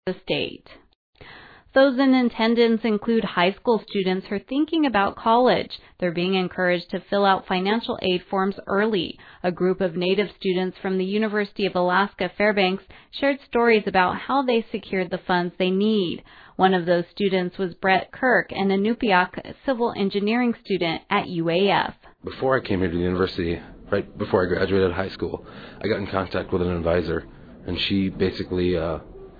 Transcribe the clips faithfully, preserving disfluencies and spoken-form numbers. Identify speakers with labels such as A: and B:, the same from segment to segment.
A: the state. Those in attendance include high school students who are thinking about college. They're being encouraged to fill out financial aid forms early. A group of Native students from the University of Alaska Fairbanks shared stories about how they secured the funds they need. One of those students was Brett Kirk, an Inupiaq civil engineering student at U A F.
B: Before I came here to the university, right before I graduated high school, I got in contact with an advisor, and she basically uh,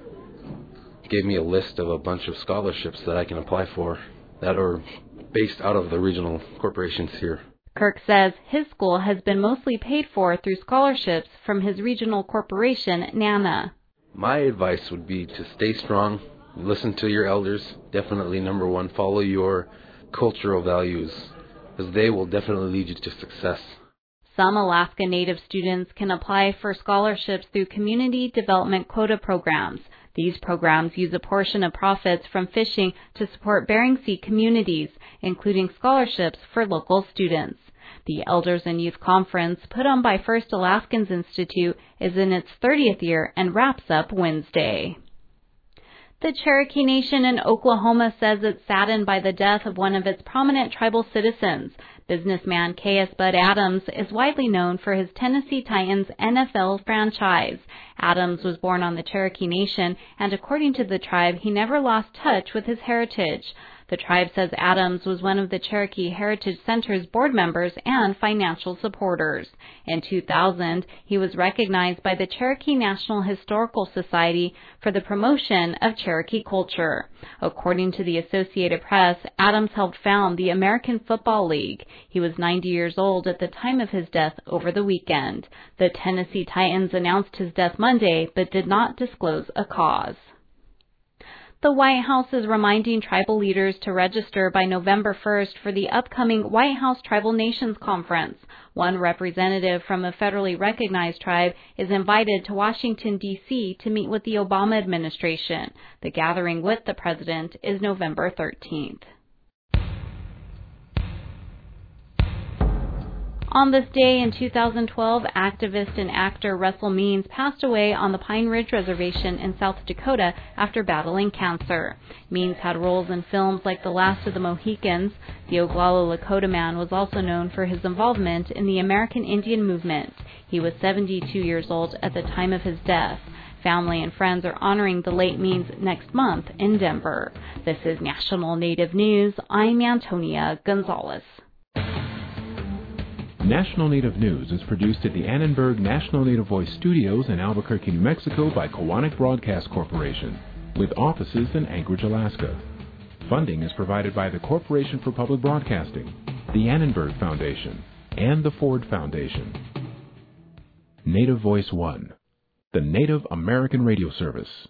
B: gave me a list of a bunch of scholarships that I can apply for that are based out of the regional corporations here.
A: Kirk says his school has been mostly paid for through scholarships from his regional corporation, NANA.
B: My advice would be to stay strong, listen to your elders, definitely number one, follow your cultural values, because they will definitely lead you to success.
A: Some Alaska Native students can apply for scholarships through community development quota programs. These programs use a portion of profits from fishing to support Bering Sea communities, including scholarships for local students. The Elders and Youth Conference, put on by First Alaskans Institute, is in its thirtieth year and wraps up Wednesday. The Cherokee Nation in Oklahoma says it's saddened by the death of one of its prominent tribal citizens. Businessman K S Bud Adams is widely known for his Tennessee Titans N F L franchise. Adams was born on the Cherokee Nation, and according to the tribe, he never lost touch with his heritage. The tribe says Adams was one of the Cherokee Heritage Center's board members and financial supporters. In two thousand, he was recognized by the Cherokee National Historical Society for the promotion of Cherokee culture. According to the Associated Press, Adams helped found the American Football League. He was ninety years old at the time of his death over the weekend. The Tennessee Titans announced his death Monday, but did not disclose a cause. The White House is reminding tribal leaders to register by November first for the upcoming White House Tribal Nations Conference. One representative from a federally recognized tribe is invited to Washington, D C to meet with the Obama administration. The gathering with the president is November thirteenth. On this day in two thousand twelve, activist and actor Russell Means passed away on the Pine Ridge Reservation in South Dakota after battling cancer. Means had roles in films like The Last of the Mohicans. The Oglala Lakota man was also known for his involvement in the American Indian movement. He was seventy-two years old at the time of his death. Family and friends are honoring the late Means next month in Denver. This is National Native News. I'm Antonia Gonzalez.
C: National Native News is produced at the Annenberg National Native Voice Studios in Albuquerque, New Mexico by Koahnic Broadcast Corporation, with offices in Anchorage, Alaska. Funding is provided by the Corporation for Public Broadcasting, the Annenberg Foundation, and the Ford Foundation. Native Voice One, the Native American Radio Service.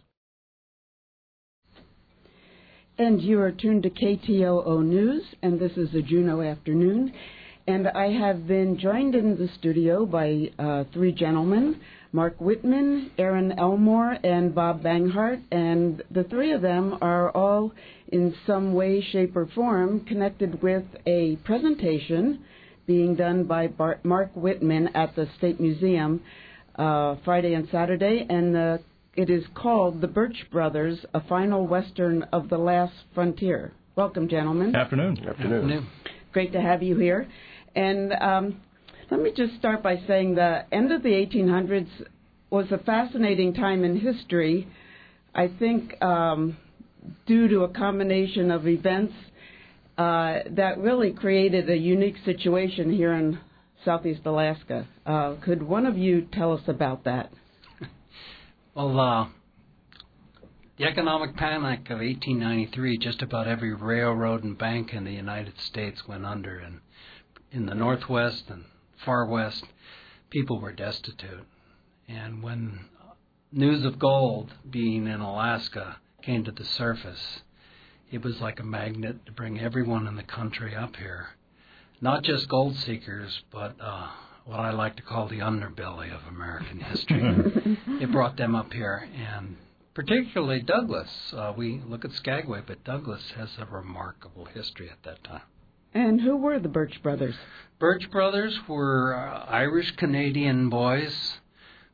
D: And you are tuned to K T O O News, and this is a Juneau afternoon. And I have been joined in the studio by uh, three gentlemen, Mark Whitman, Aaron Elmore, and Bob Banghart. And the three of them are all in some way, shape, or form connected with a presentation being done by Bar- Mark Whitman at the State Museum uh, Friday and Saturday. And uh, it is called The Birch Brothers, A Final Western of the Last Frontier. Welcome, gentlemen.
E: Afternoon.
B: Afternoon.
E: Afternoon.
D: Great to have you here. And um, let me just start by saying the end of the eighteen hundreds was a fascinating time in history, I think um, due to a combination of events uh, that really created a unique situation here in Southeast Alaska. Uh, could one of you tell us about that?
E: Well, uh, the economic panic of eighteen ninety-three, just about every railroad and bank in the United States went under, and in the Northwest and Far West, people were destitute. And when news of gold being in Alaska came to the surface, it was like a magnet to bring everyone in the country up here. Not just gold seekers, but uh, what I like to call the underbelly of American history. It brought them up here, and particularly Douglas. Uh, we look at Skagway, but Douglas has a remarkable history at that time.
D: And who were the Birch Brothers?
E: Birch Brothers were uh, Irish-Canadian boys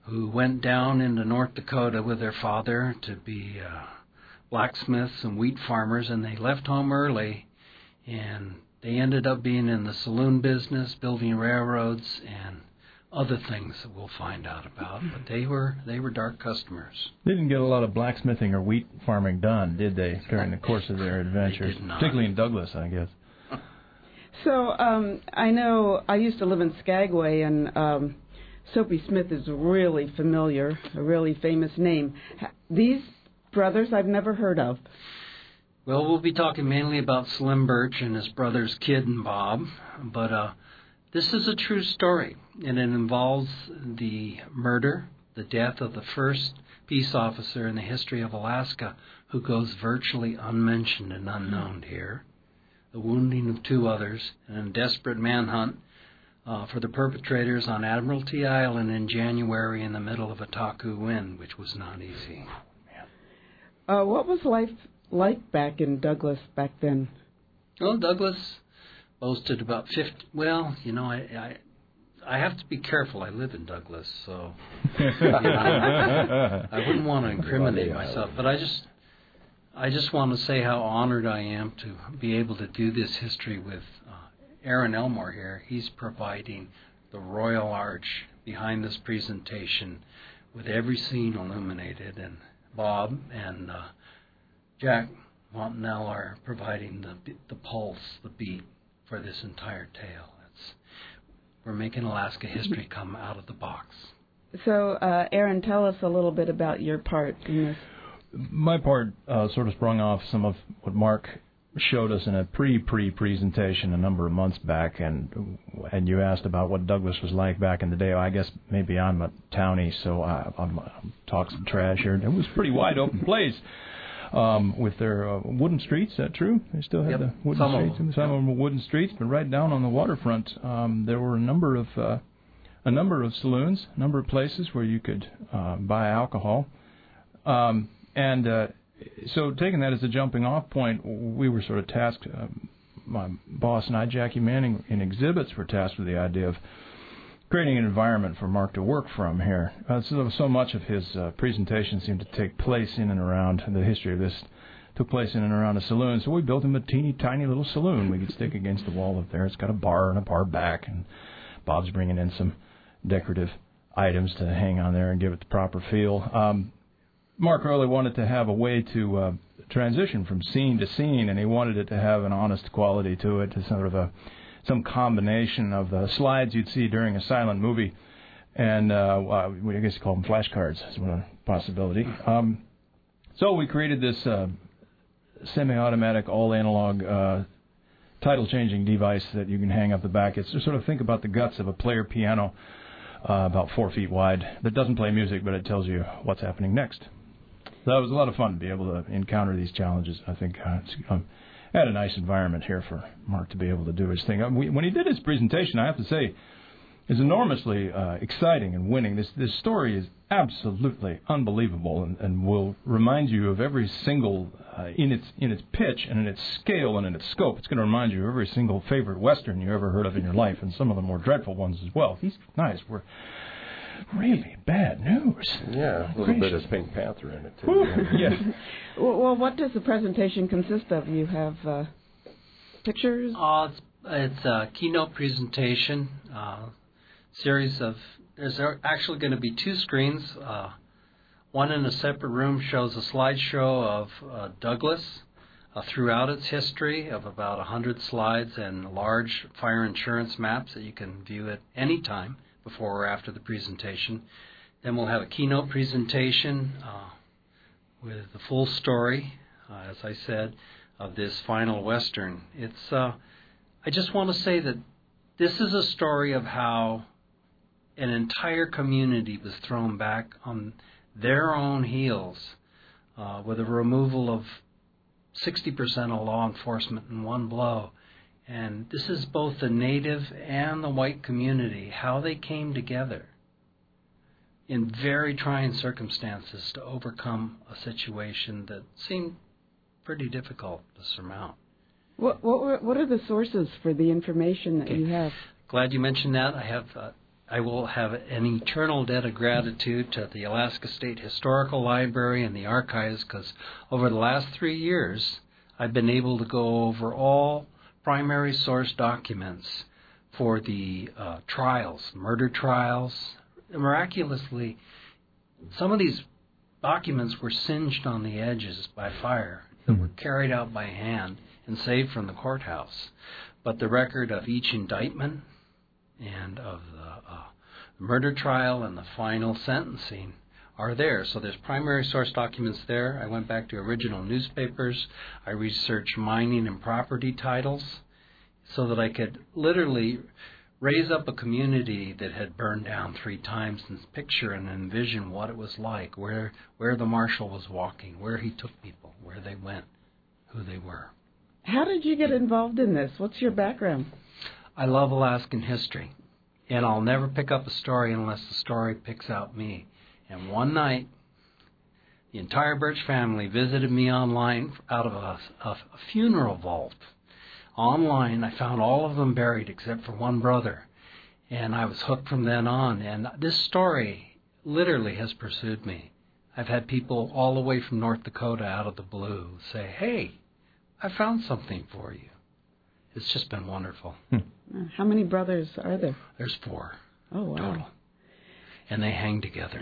E: who went down into North Dakota with their father to be uh, blacksmiths and wheat farmers, and they left home early, and they ended up being in the saloon business, building railroads, and other things that we'll find out about. But they were they were dark customers.
F: They didn't get a lot of blacksmithing or wheat farming done, did they, during the course of their adventures?
E: They did not.
F: Particularly in Douglas, I guess.
D: So um, I know I used to live in Skagway, and um, Soapy Smith is really familiar, a really famous name. These brothers I've never heard of.
E: Well, we'll be talking mainly about Slim Birch and his brothers Kid and Bob, but uh, this is a true story, and it involves the murder, the death of the first peace officer in the history of Alaska, who goes virtually unmentioned and unknown here, the wounding of two others, and a desperate manhunt uh, for the perpetrators on Admiralty Island in January in the middle of a Taku wind, which was not easy.
D: Uh, what was life like back in Douglas back then?
E: Well, Douglas boasted about fifty. Well, you know, I, I I have to be careful. I live in Douglas, so you know, I wouldn't want to incriminate myself. But I just I just want to say how honored I am to be able to do this history with uh, Aaron Elmore here. He's providing the Royal Arch behind this presentation with every scene illuminated, and Bob and uh, Jack Montanel are providing the the pulse, the beat for this entire tale. It's, we're making Alaska history come out of the box.
D: So, uh, Aaron, tell us a little bit about your part in this.
F: My part uh, sort of sprung off some of what Mark showed us in a pre-pre-presentation a number of months back, and and you asked about what Douglas was like back in the day. Well, I guess maybe I'm a townie, so I, I'm, I'm talk some trash here. It was a pretty wide open place. Um, with their uh, wooden streets, is that true? They still have
E: yep.
F: the wooden
E: Some
F: streets.
E: of them.
F: Some of them were wooden streets, but right down on the waterfront, um, there were a number of uh, a number of saloons, a number of places where you could uh, buy alcohol. Um, and uh, so, taking that as a jumping-off point, we were sort of tasked. Uh, my boss and I, Jackie Manning, in exhibits, were tasked with the idea of creating an environment for Mark to work from here. Uh, so, so much of his uh, presentation seemed to take place in and around, the history of this took place in and around a saloon. So we built him a teeny tiny little saloon we could stick against the wall up there. It's got a bar and a bar back, and Bob's bringing in some decorative items to hang on there and give it the proper feel. Um, Mark really wanted to have a way to uh, transition from scene to scene, and he wanted it to have an honest quality to it, to sort of a some combination of the slides you'd see during a silent movie, and uh, well, I guess you call them flashcards, is one possibility. Um, so we created this uh, semi-automatic, all-analog uh, title-changing device that you can hang up the back. It's to sort of think about the guts of a player piano, uh, about four feet wide, that doesn't play music, but it tells you what's happening next. So it was a lot of fun to be able to encounter these challenges. I think uh, it's um, had a nice environment here for Mark to be able to do his thing. We, when he did his presentation, I have to say, is enormously uh, exciting and winning. This this story is absolutely unbelievable, and, and will remind you of every single uh, in its in its pitch and in its scale and in its scope. It's going to remind you of every single favorite Western you ever heard of in your life, and some of the more dreadful ones as well. These guys were really bad news.
G: Yeah, a little
F: Gracious.
G: bit of Pink Panther in it, too.
F: Whew, yes.
D: Well, well, what does the presentation consist of? You have uh, pictures?
E: Uh, it's, it's a keynote presentation, uh, series of, there's actually going to be two screens. Uh, one in a separate room shows a slideshow of uh, Douglas uh, throughout its history of about one hundred slides and large fire insurance maps that you can view at any time before or after the presentation. Then we'll have a keynote presentation uh, with the full story, uh, as I said, of this final Western. It's. Uh, I just want to say that this is a story of how an entire community was thrown back on their own heels uh, with a removal of sixty percent of law enforcement in one blow. And this is both the native and the white community, how they came together in very trying circumstances to overcome a situation that seemed pretty difficult to surmount.
D: What what were, what are the sources for the information that
E: Okay.
D: you have?
E: Glad you mentioned that. I have uh, I will have an eternal debt of gratitude to the Alaska State Historical Library and the archives, because over the last three years, I've been able to go over all primary source documents for the uh, trials, murder trials. Miraculously, some of these documents were singed on the edges by fire that were carried out by hand and saved from the courthouse. But the record of each indictment and of the uh, murder trial and the final sentencing are there. So there's primary source documents there. I went back to original newspapers. I researched mining and property titles so that I could literally raise up a community that had burned down three times and picture and envision what it was like, where where the marshal was walking, where he took people, where they went, who they were.
D: How did you get involved in this? What's your background?
E: I love Alaskan history, and I'll never pick up a story unless the story picks out me. And one night, the entire Birch family visited me online out of a, a, a funeral vault. Online, I found all of them buried except for one brother, and I was hooked from then on. And this story literally has pursued me. I've had people all the way from North Dakota out of the blue say, "Hey, I found something for you." It's just been wonderful.
D: How many brothers are there?
E: There's four.
D: Oh, wow.
E: Total. And they hang together.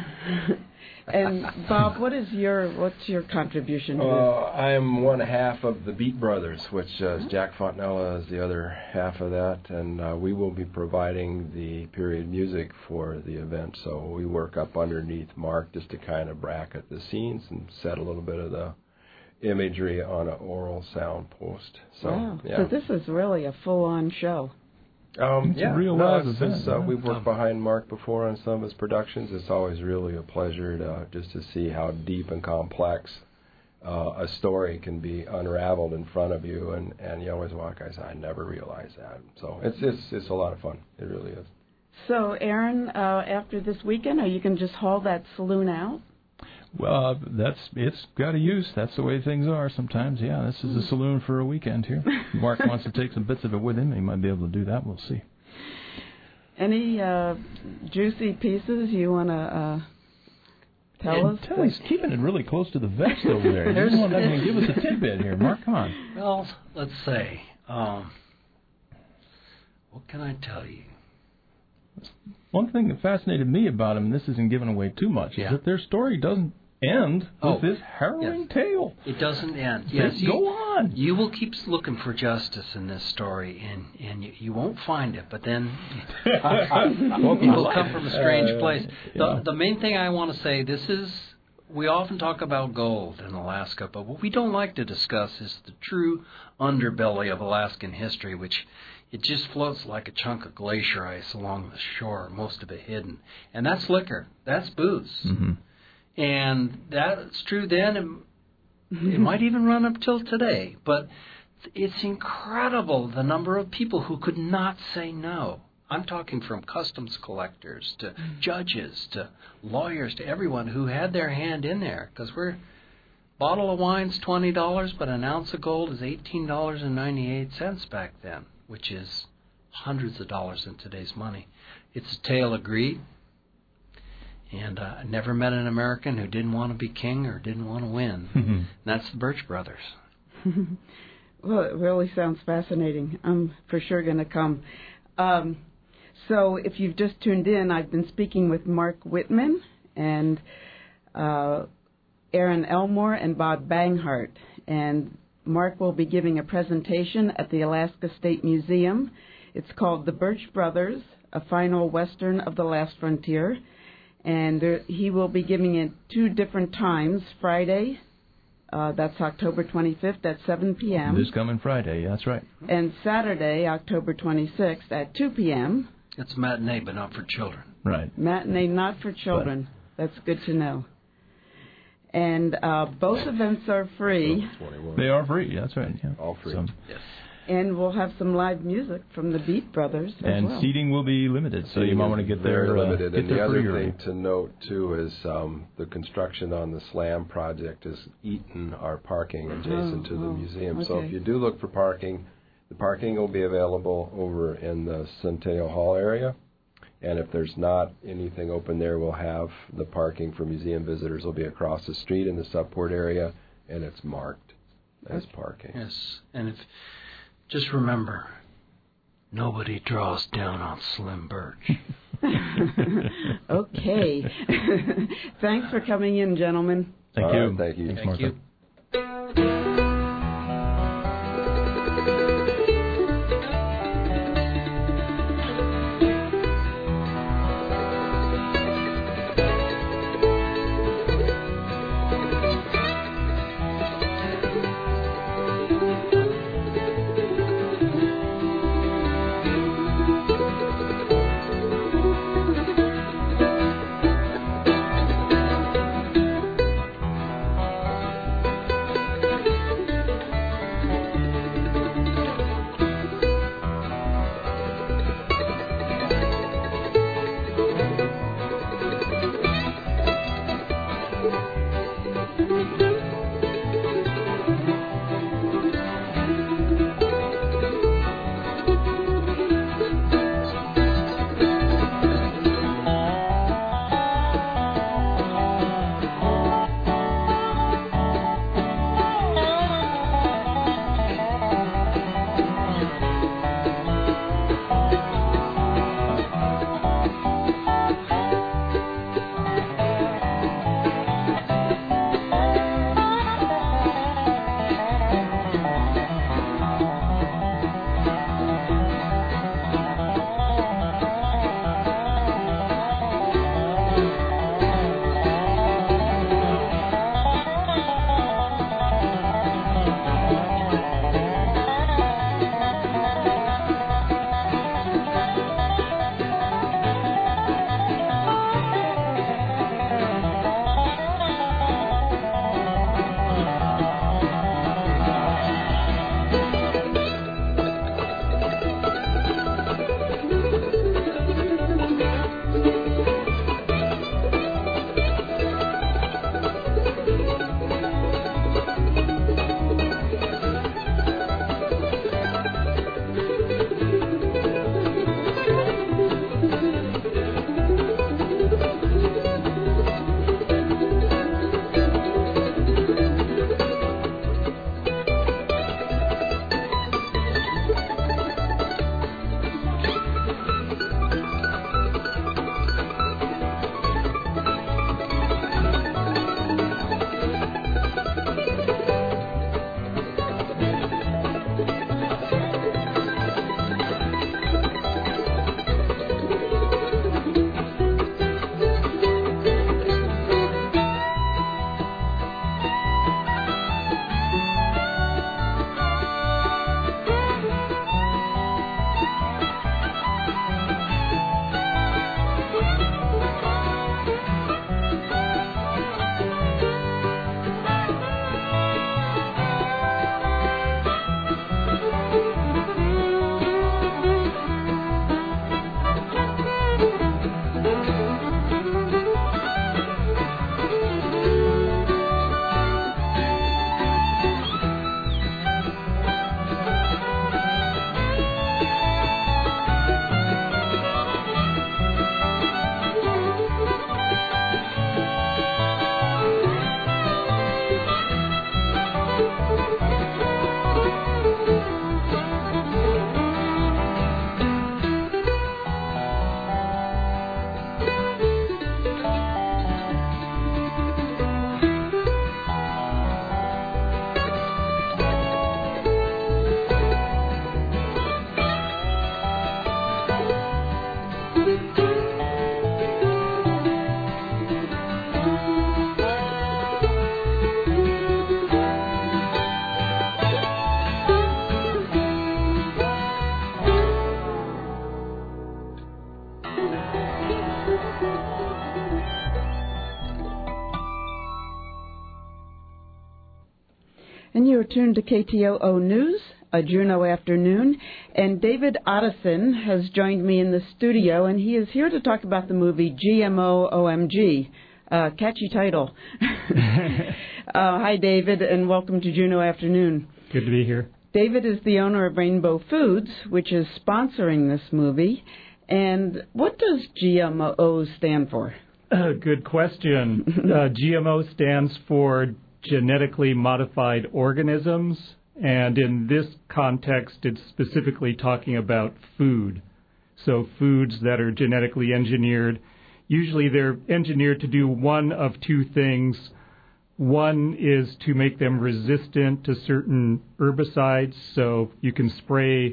D: And Bob, what is your what's your contribution to
G: Uh,
D: this?
G: I am one half of the Beat Brothers, which uh, is Jack Fontanella is the other half of that, and uh, we will be providing the period music for the event. So we work up underneath Mark just to kind of bracket the scenes and set a little bit of the imagery on an oral sound post. So,
D: Wow.
G: yeah.
D: So this is really a full-on show.
G: Um,
F: It's a
G: yeah,
F: real
G: no,
F: live
G: it's-
F: event,
G: it's, uh,
F: yeah.
G: we've worked
E: Um,
G: behind Mark before on some of his productions. It's always really a pleasure to just to see how deep and complex uh, a story can be unraveled in front of you, and, and you always walk. I say, I never realized that. So it's it's it's a lot of fun. It really is.
D: So, Aaron, uh, after this weekend, are you going to just haul that saloon out?
F: Well, uh, that's it's got a use. That's the way things are sometimes. Yeah, this is a saloon for a weekend here. Mark wants to take some bits of it with him. He might be able to do that. We'll see.
D: Any uh, juicy pieces you want to uh, tell
F: And
D: us?
F: tell he's keeping it really close to the vest over there. He doesn't want to give us a tidbit here. Mark, come on.
E: Well, let's say, um, what can I tell you?
F: One thing that fascinated me about them, and this isn't giving away too much,
E: Yeah.
F: is that their story doesn't end
E: Oh,
F: with this harrowing
E: yes.
F: tale.
E: It doesn't end. Yes,
F: They
E: you,
F: go on.
E: You will keep looking for justice in this story, and, and you, you won't find it, but then it will come from a strange place.
F: yeah.
E: The, the main thing I want to say, this is, we often talk about gold in Alaska, but what we don't like to discuss is the true underbelly of Alaskan history, which it just floats like a chunk of glacier ice along the shore, most of it hidden. And that's liquor. That's booze.
F: Mm-hmm.
E: And that's true then. It, it might even run up till today. But it's incredible the number of people who could not say no. I'm talking from customs collectors to judges to lawyers to everyone who had their hand in there. Because we're bottle of wine's twenty dollars, but an ounce of gold is eighteen dollars and ninety-eight cents back then, which is hundreds of dollars in today's money. It's a tale of greed. And uh, I never met an American who didn't want to be king or didn't want to win.
F: Mm-hmm.
E: And that's the Birch Brothers.
D: Well, it really sounds fascinating. I'm for sure going to come. Um, so if you've just tuned in, I've been speaking with Mark Whitman and uh, Aaron Elmore and Bob Banghart. And Mark will be giving a presentation at the Alaska State Museum. It's called The Birch Brothers, A Final Western of the Last Frontier. And there, he will be giving it two different times, Friday, uh, that's October twenty-fifth at seven p.m.
F: This coming Friday, that's right.
D: And Saturday, October twenty-sixth at two p.m.
E: It's a matinee, but not for children.
F: Right.
D: Matinee not for children. But that's good to know. And uh, both events are free.
G: twenty-one.
F: They are free, that's right. Yeah.
G: All free.
F: So,
E: Yes.
D: And we'll have some live music from the Beat Brothers as
F: and
D: well.
F: seating will be limited, so you might want to get
G: Very
F: there.
G: limited.
F: Uh, get
G: And
F: there
G: the other
F: pretty early.
G: thing to note too is um, the construction on the SLAM project has eaten our parking adjacent
D: Oh,
G: to the
D: oh,
G: museum. So
D: okay.
G: if you do look for parking, the parking will be available over in the Centennial Hall area. And if there's not anything open there, we'll have the parking for museum visitors will be across the street in the Subport area, and it's marked as parking.
E: Yes, and if just remember, nobody draws down on Slim Birch.
D: Okay. Thanks for coming in, gentlemen.
F: Thank
G: All
F: you.
G: right, thank you.
F: Thanks,
E: Thank
F: Martha.
E: you.
D: And you are tuned to K T O O News, a Juneau afternoon, and David Otteson has joined me in the studio, and he is here to talk about the movie G M O O M G. Uh, catchy title. uh, hi, David, and welcome to Juneau Afternoon.
H: Good to be here.
D: David is the owner of Rainbow Foods, which is sponsoring this movie, And what does G M O stand for?
H: Uh, good question. uh, G M O stands for genetically modified organisms, and in this context, it's specifically talking about food. So foods that are genetically engineered. Usually they're engineered to do one of two things. One is to make them resistant to certain herbicides, so you can spray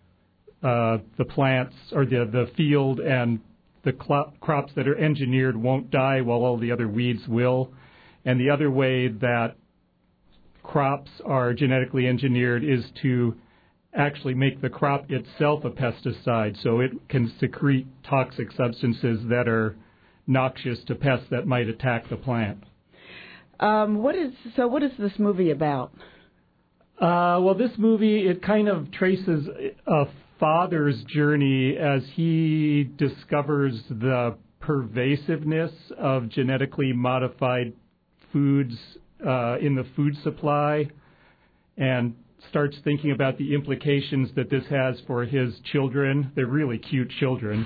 H: uh, the plants or the, the field, and the cl- crops that are engineered won't die while all the other weeds will. And the other way that crops are genetically engineered is to actually make the crop itself a pesticide, so it can secrete toxic substances that are noxious to pests that might attack the plant.
D: Um, what is so? What is this movie about?
H: Uh, well, this movie, it kind of traces a father's journey as he discovers the pervasiveness of genetically modified foods uh, in the food supply, and starts thinking about the implications that this has for his children. They're really cute children.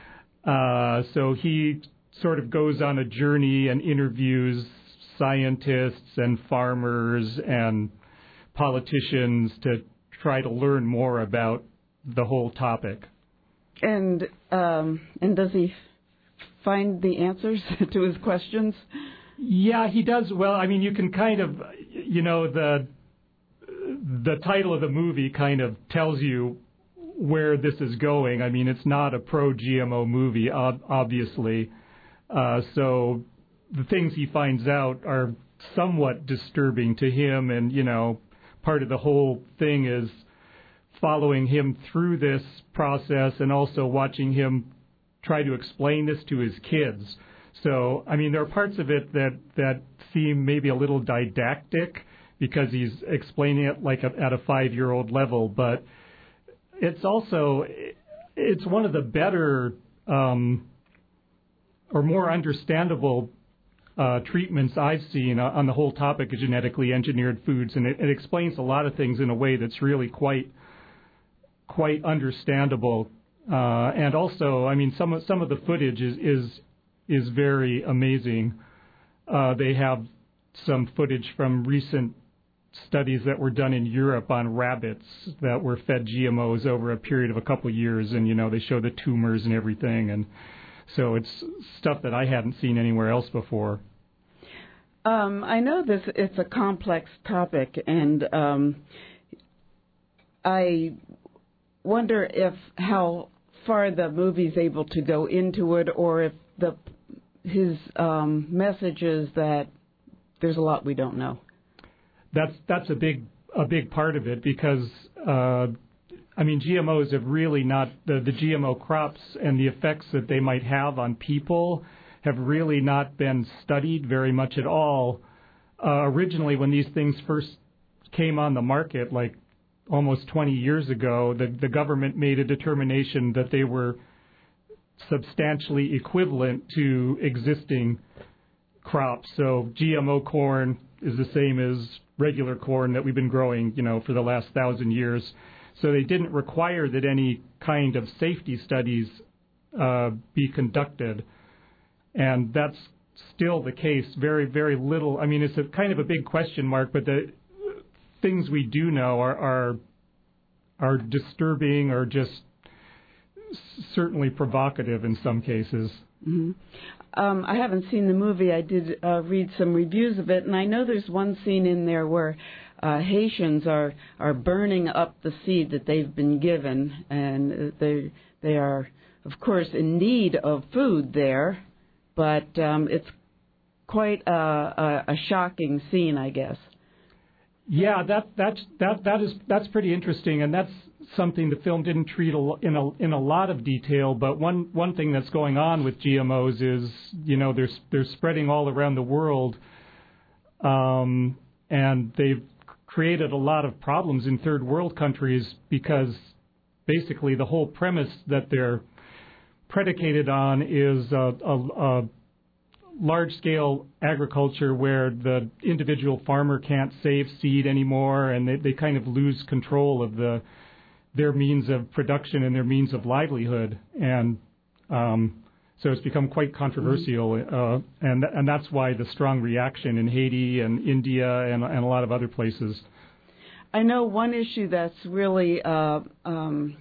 H: Uh, so he sort of goes on a journey and interviews scientists and farmers and politicians to try to learn more about the whole topic.
D: And um, and does he find the answers to his questions?
H: Yeah, he does. Well, I mean, you can kind of, you know, the the title of the movie kind of tells you where this is going. I mean, it's not a pro-G M O movie, ob- obviously. Uh, so the things he finds out are somewhat disturbing to him, and, you know, part of the whole thing is following him through this process and also watching him try to explain this to his kids. So, I mean, there are parts of it that, that seem maybe a little didactic because he's explaining it like a, at a five-year-old level, but it's also, it's one of the better um, or more understandable uh, treatments I've seen on the whole topic of genetically engineered foods, and it, it explains a lot of things in a way that's really quite quite understandable. Uh, and also, I mean, some of, some of the footage is is, is very amazing. Uh, they have some footage from recent studies that were done in Europe on rabbits that were fed G M Os over a period of a couple of years, and, you know, they show the tumors and everything, and so it's stuff that I hadn't seen anywhere else before.
D: Um, I know this it's a complex topic, and um, I wonder if how far the movie's able to go into it, or if the his um, message is that there's a lot we don't know.
H: That's that's a big a big part of it, because uh, I mean, G M Os have really not the, the G M O crops and the effects that they might have on people have really not been studied very much at all. Uh, originally, when these things first came on the market, like almost twenty years ago, the, the government made a determination that they were substantially equivalent to existing crops. So G M O corn is the same as regular corn that we've been growing, you know, for the last thousand years. So they didn't require that any kind of safety studies uh, be conducted. And that's still the case. Very, very little. I mean, it's a kind of a big question mark, but the things we do know are are, are disturbing or just certainly provocative in some cases.
D: Mm-hmm. Um, I haven't seen the movie. I did uh, read some reviews of it, and I know there's one scene in there where uh, Haitians are, are burning up the seed that they've been given, and they they are, of course, in need of food there, but um, it's quite a, a, a shocking scene, I guess.
H: Yeah, that that's that that is that's pretty interesting, and that's something the film didn't treat a, in a in a lot of detail. But one one thing that's going on with G M Os is, you know, they're they're spreading all around the world, um, and they've created a lot of problems in third world countries because basically the whole premise that they're predicated on is a, a, a large-scale agriculture where the individual farmer can't save seed anymore, and they, they kind of lose control of the their means of production and their means of livelihood, and um, so it's become quite controversial, uh, and and that's why the strong reaction in Haiti and India and, and a lot of other places.
D: I know one issue that's really uh, um,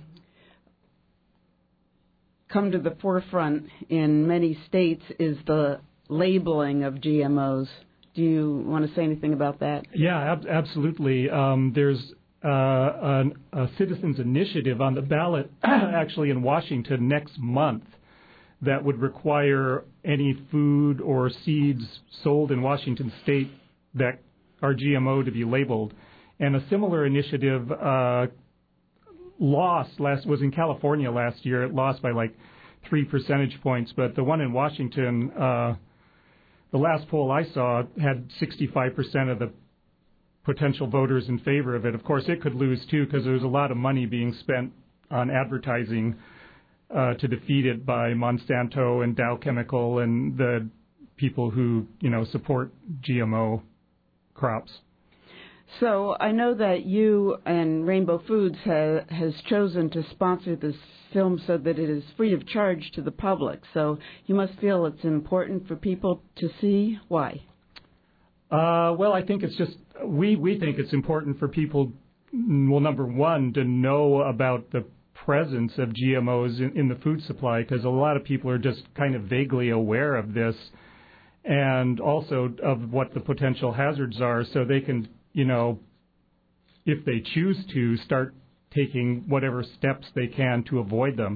D: come to the forefront in many states is the labeling of G M Os. Do you want to say anything about that?
H: Yeah, ab- absolutely. Um, there's uh, a, a citizens' initiative on the ballot actually in Washington next month that would require any food or seeds sold in Washington state that are G M O to be labeled. And a similar initiative uh, lost last was in California last year. It lost by like three percentage points, but the one in Washington, uh, the last poll I saw had sixty-five percent of the potential voters in favor of it. Of course, it could lose too because there's a lot of money being spent on advertising uh, to defeat it by Monsanto and Dow Chemical and the people who, you know, support G M O crops.
D: So I know that you and Rainbow Foods ha- has chosen to sponsor this film so that it is free of charge to the public. So you must feel it's important for people to see. Why?
H: Uh, well, I think it's just, we, we think it's important for people, well, number one, to know about the presence of G M Os in, in the food supply, because a lot of people are just kind of vaguely aware of this and also of what the potential hazards are, so they can, you know, if they choose to, start taking whatever steps they can to avoid them.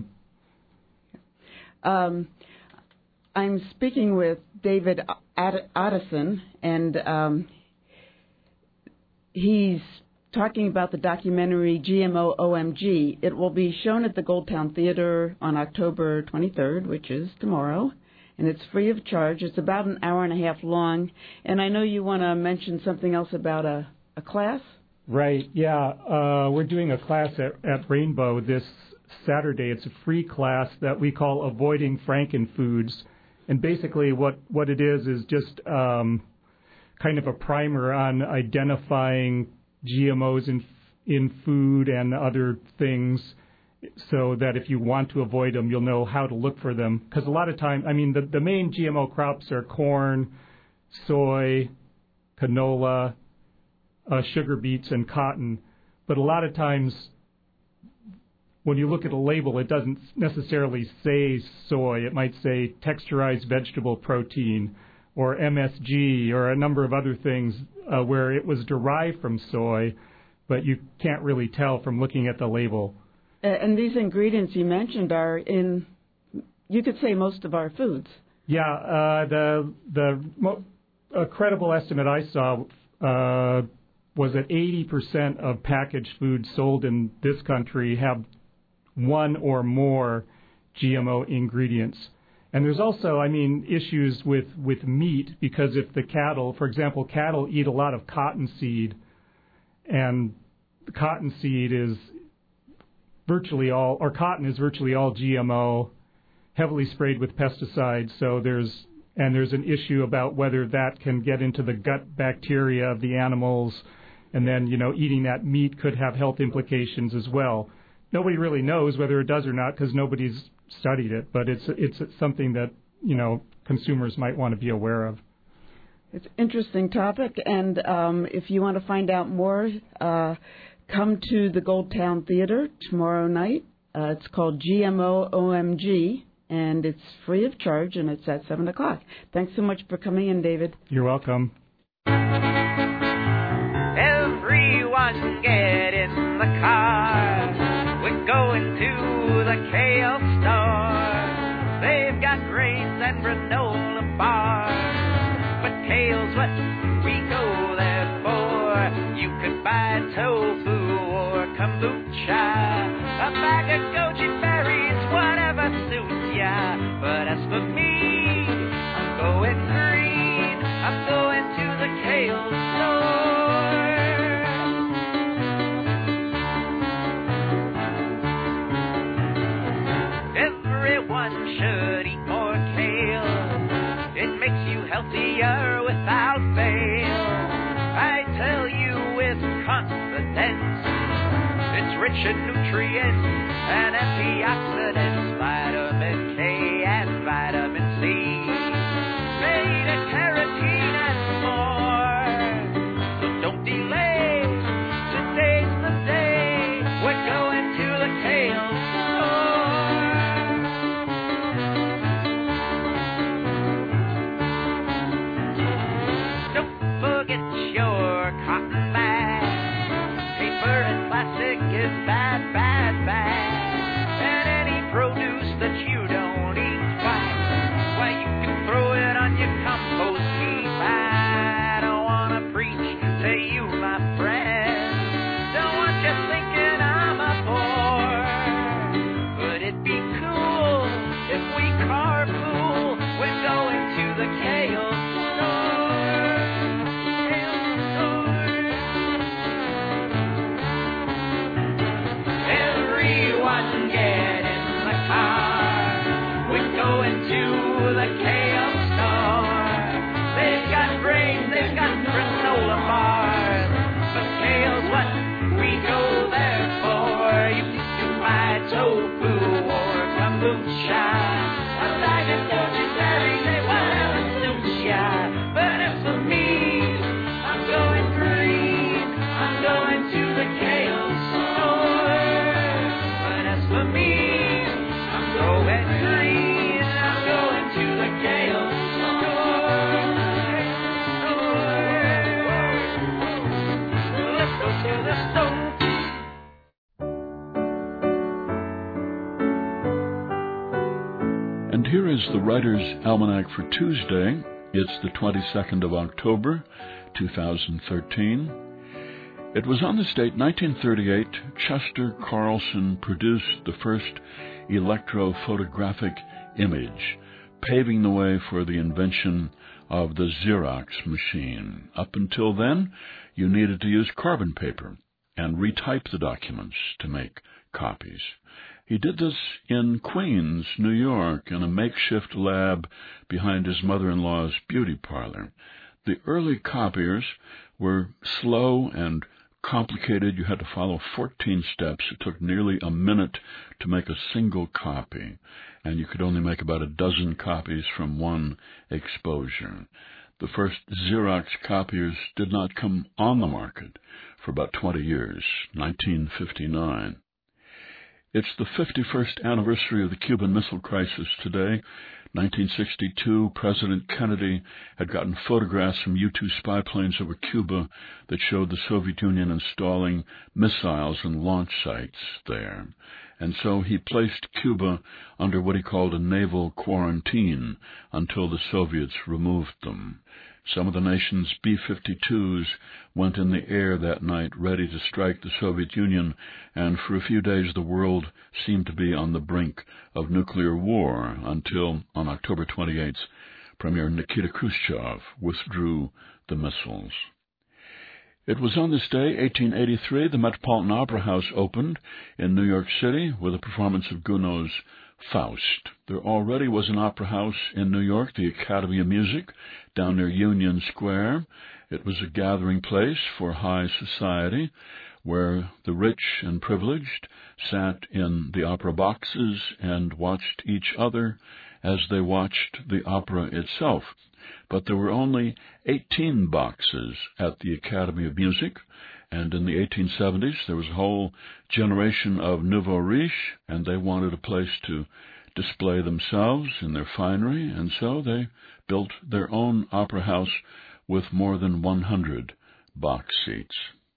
D: Um, I'm speaking with David Addison, and um, he's talking about the documentary G M O O M G. It will be shown at the Goldtown Theater on October twenty-third, which is tomorrow, and it's free of charge. It's about an hour and a half long, and I know you want to mention something else about a, a class?
H: Right, yeah. Uh, we're doing a class at, at Rainbow this Saturday. It's a free class that we call Avoiding Frankenfoods, and basically what, what it is is just um, kind of a primer on identifying G M Os in, in food and other things, so that if you want to avoid them, you'll know how to look for them. Because a lot of time, I mean, the, the main G M O crops are corn, soy, canola, uh, sugar beets, and cotton. But a lot of times, when you look at a label, it doesn't necessarily say soy. It might say texturized vegetable protein, or M S G, or a number of other things uh, where it was derived from soy, but you can't really tell from looking at the label.
D: And these ingredients you mentioned are in, you could say, most of our foods.
H: Yeah, uh, the the mo- a credible estimate I saw uh, was that eighty percent of packaged foods sold in this country have one or more G M O ingredients. And there's also, I mean, issues with, with meat, because if the cattle, for example, cattle eat a lot of cottonseed, and cottonseed is virtually all, or cotton is virtually all G M O, heavily sprayed with pesticides. So there's, and there's an issue about whether that can get into the gut bacteria of the animals, and then, you know, eating that meat could have health implications as well. Nobody really knows whether it does or not, because nobody's studied it, but it's it's something that, you know, consumers might want to be aware of.
D: It's an interesting topic, and um, if you want to find out more, uh, come to the Goldtown Theater tomorrow night. Uh, it's called G M O O M G, and it's free of charge, and it's at seven o'clock. Thanks so much for coming in, David.
H: You're welcome.
I: Everyone get in the car. We're going to the Kale store. They've got grains and granola bars, but kale's what we go there for. You could buy tofu or kombucha, a bag of goji berries, whatever suits ya. But as for me, I'm going green. I'm going to the Kale store. Everyone should eat more kale. It makes you healthier without fail. I tell you with confidence, it's rich in nutrients and antioxidants, vitamin K and vitamin C, beta carotene and more. So don't delay, today's the day, we're going to the kale store. Don't forget your cotton bag, paper and plastic is bad, bad, bad. And any produce that you don't eat twice, why you can throw it on your compost heap. I don't want to preach to you, my friend, don't want you thinking I'm a bore, but it'd be cool if we carpool. We're going to the kale store, kale store. Everyone get in the car, we're going to the kale store. They've got grains, they've got granola bars, but kale's what we go there for. You can buy tofu or kombucha, a bag of vegetarian, say whatever suits ya. But as for me, I'm going green, I'm going to the kale store. But as for me, I'm going green, I'm going to the kale store. Let's go to the store.
J: And here is the Writer's Almanac for Tuesday. It's the twenty-second of October, two thousand thirteen. It was on this date, nineteen thirty-eight, Chester Carlson produced the first electrophotographic image, paving the way for the invention of the Xerox machine. Up until then, you needed to use carbon paper and retype the documents to make copies. He did this in Queens, New York, in a makeshift lab behind his mother-in-law's beauty parlor. The early copiers were slow and complicated. You had to follow fourteen steps. It took nearly a minute to make a single copy, and you could only make about a dozen copies from one exposure. The first Xerox copiers did not come on the market for about twenty years, nineteen fifty-nine. It's the fifty-first anniversary of the Cuban Missile Crisis today. nineteen sixty-two, President Kennedy had gotten photographs from U two spy planes over Cuba that showed the Soviet Union installing missiles and launch sites there. And so he placed Cuba under what he called a naval quarantine until the Soviets removed them. Some of the nation's B fifty-twos went in the air that night, ready to strike the Soviet Union, and for a few days the world seemed to be on the brink of nuclear war until, on October twenty-eighth, Premier Nikita Khrushchev withdrew the missiles. It was on this day, eighteen eighty-three, the Metropolitan Opera House opened in New York City with a performance of Gounod's Faust. There already was an opera house in New York, the Academy of Music, down near Union Square. It was a gathering place for high society, where the rich and privileged sat in the opera boxes and watched each other as they watched the opera itself. But there were only eighteen boxes at the Academy of Music, and in the eighteen seventies there was a whole generation of nouveau riche, and they wanted a place to display themselves in their finery, and so they built their own opera house with more than one hundred box seats.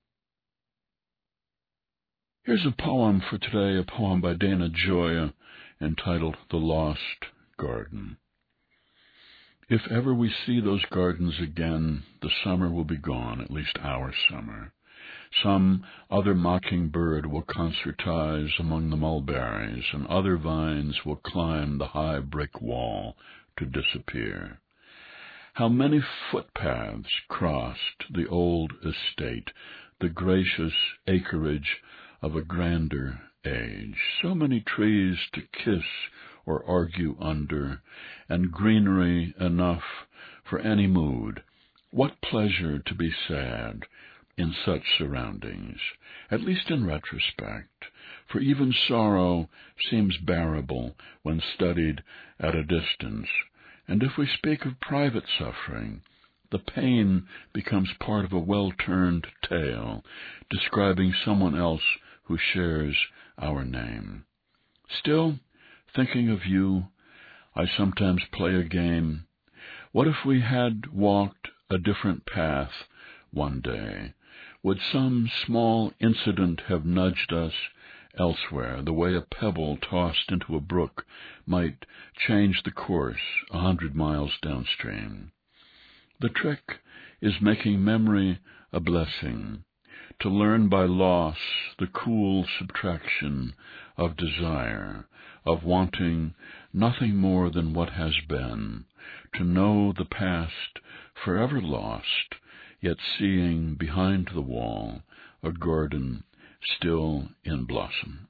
J: Here's a poem for today, a poem by Dana Gioia entitled The Lost Garden. If ever we see those gardens again, the summer will be gone, at least our summer. Some other mockingbird will concertize among the mulberries, and other vines will climb the high brick wall to disappear. How many footpaths crossed the old estate, the gracious acreage of a grander age. So many trees to kiss or argue under, and greenery enough for any mood. What pleasure to be sad in such surroundings, at least in retrospect, for even sorrow seems bearable when studied at a distance, and if we speak of private suffering, the pain becomes part of a well-turned tale, describing someone else who shares our name. Still, thinking of you, I sometimes play a game. What if we had walked a different path one day? Would some small incident have nudged us elsewhere, the way a pebble tossed into a brook might change the course a hundred miles downstream? The trick is making memory a blessing, to learn by loss the cool subtraction of desire, of wanting nothing more than what has been, to know the past forever lost, yet seeing behind the wall a garden still in blossom.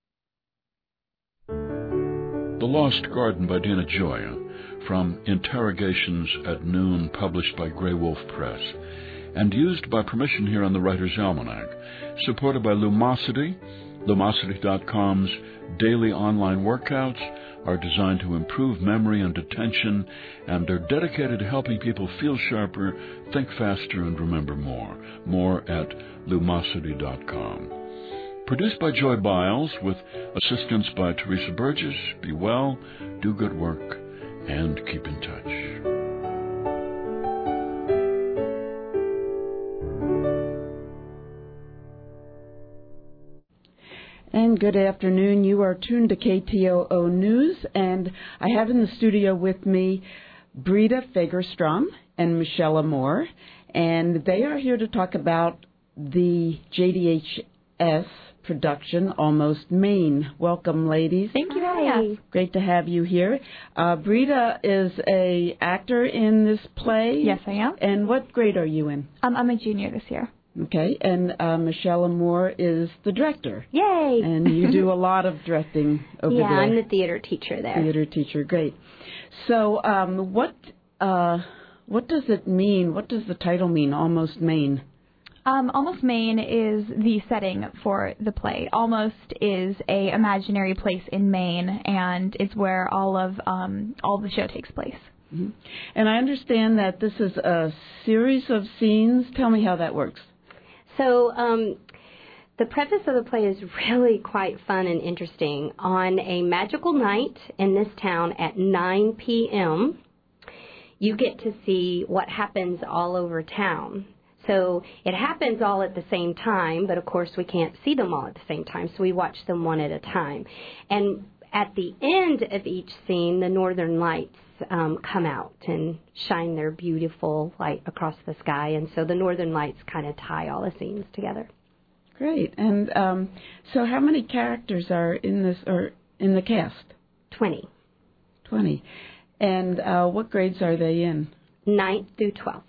J: The Lost Garden by Dina Gioia, from Interrogations at Noon, published by Grey Wolf Press, and used by permission here on the Writer's Almanac, supported by Lumosity. Lumosity dot com's daily online workouts are designed to improve memory and attention, and are dedicated to helping people feel sharper, think faster, and remember more. More at Lumosity dot com. Produced by Joy Biles, with assistance by Teresa Burgess. Be well, do good work, and keep in touch.
D: And good afternoon. You are tuned to K T O O News, and I have in the studio with me Brita Fagerstrom and Michelle Moore, and they are here to talk about the J D H S production, Almost Maine. Welcome, ladies.
K: Thank you. Hi.
D: Great to have you here. Uh, Brita is a actor in this play.
K: Yes, I am.
D: And what grade are you in?
K: Um, I'm a junior this year.
D: Okay, and uh, Michelle Moore is the director.
K: Yay!
D: And you do a lot of directing over
L: yeah,
D: there.
L: Yeah, I'm the theater teacher there.
D: Theater teacher, great. So, um, what uh, what does it mean? What does the title mean, Almost Maine?
K: Um, Almost Maine is the setting for the play. Almost is a imaginary place in Maine, and it's where all of um, all the show takes place.
D: Mm-hmm. And I understand that this is a series of scenes. Tell me how that works.
L: So um, the preface of the play is really quite fun and interesting. On a magical night in this town at nine p.m., you get to see what happens all over town. So it happens all at the same time, but of course we can't see them all at the same time, so we watch them one at a time. And at the end of each scene, the northern lights um, come out and shine their beautiful light across the sky, and so the northern lights kind of tie all the scenes together.
D: Great. And um, so how many characters are in this, or in the cast?
L: Twenty.
D: Twenty. And uh, what grades are they in?
L: Ninth through twelfth.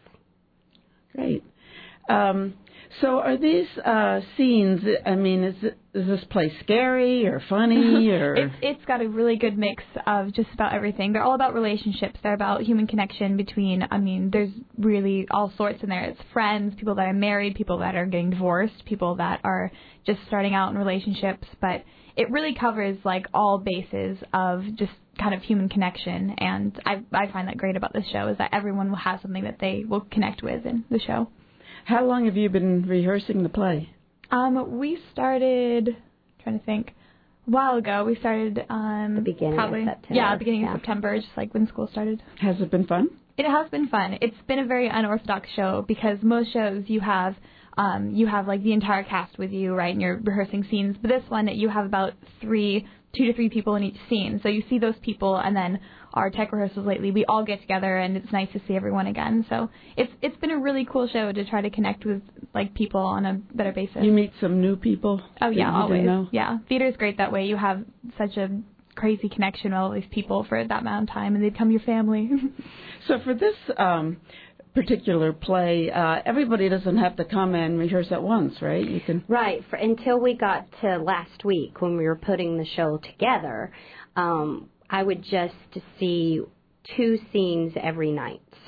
D: Great. Um, so are these uh, scenes, I mean, is, it, is this play scary or funny? or
K: it's, it's got a really good mix of just about everything. They're all about relationships. They're about human connection between, I mean, there's really all sorts in there. It's friends, people that are married, people that are getting divorced, people that are just starting out in relationships. But it really covers, like, all bases of just kind of human connection. And I, I find that great about this show, is that everyone will have something that they will connect with in the show.
D: How long have you been rehearsing the play?
K: Um, we started, trying to think, a while ago. We started um,
L: the beginning
K: probably,
L: of September.
K: Yeah, beginning
L: yeah.
K: of September, just like when school started.
D: Has it been fun?
K: It has been fun. It's been a very unorthodox show, because most shows you have um, you have like the entire cast with you, right, and you're rehearsing scenes. But this one, you have about three, two to three people in each scene. So you see those people, and then our tech rehearsals lately, we all get together, and it's nice to see everyone again. So it's it's been a really cool show to try to connect with, like, people on a better basis.
D: You meet some new people?
K: Oh, yeah, always.
D: Know?
K: Yeah, theater's great that way. You have such a crazy connection with all these people for that amount of time, and they become your family.
D: So for this um, particular play, uh, everybody doesn't have to come and rehearse at once, right? You can
L: Right. For, until we got to last week when we were putting the show together, um, I would just see two scenes every night.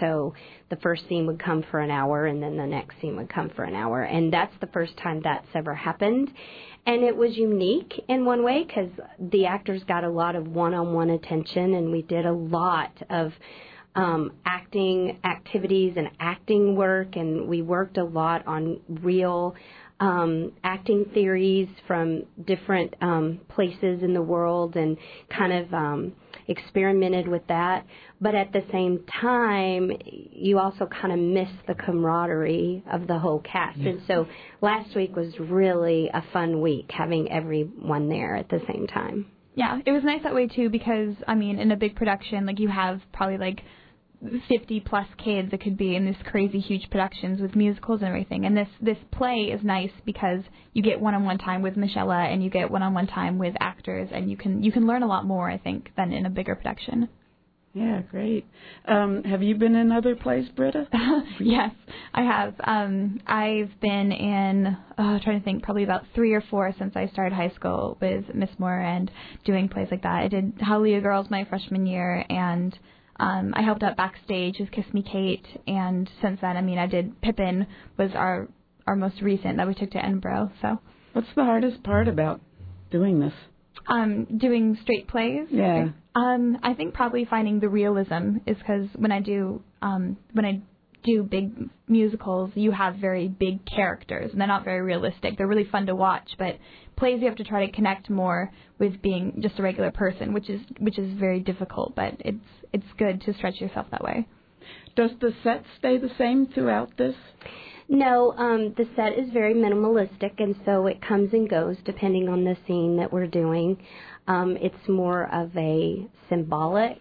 L: so the first scene would come for an hour, and then the next scene would come for an hour. And that's the first time that's ever happened. And it was unique in one way because the actors got a lot of one-on-one attention, and we did a lot of um, acting activities and acting work, and we worked a lot on real Um, acting theories from different um, places in the world and kind of um, experimented with that. But at the same time, you also kind of miss the camaraderie of the whole cast. Yeah. And so last week was really a fun week, having everyone there at the same time.
K: Yeah, it was nice that way, too, because, I mean, in a big production, like, you have probably, like, fifty plus kids that could be in these crazy huge productions with musicals and everything. And this this play is nice because you get one-on-one time with Michelle and you get one-on-one time with actors, and you can you can learn a lot more, I think, than in a bigger production.
D: Yeah, great. Um, have you been in other plays, Britta?
K: Yes, I have. Um, I've been in, uh, trying to think, probably about three or four since I started high school with Miss Moore and doing plays like that. I did Hallelujah Girls my freshman year, and Um, I helped out backstage with Kiss Me Kate, and since then, I mean, I did Pippin was our our most recent that we took to Edinburgh. So,
D: what's the hardest part about doing this?
K: Um, doing straight plays.
D: Yeah.
K: Um, I think probably finding the realism is because when I do um when I do big musicals, you have very big characters, and they're not very realistic. They're really fun to watch, but plays you have to try to connect more with being just a regular person, which is which is very difficult, but it's it's good to stretch yourself that way.
D: Does the set stay the same throughout this?
L: No, um, the set is very minimalistic, and so it comes and goes depending on the scene that we're doing. Um, it's more of a symbolic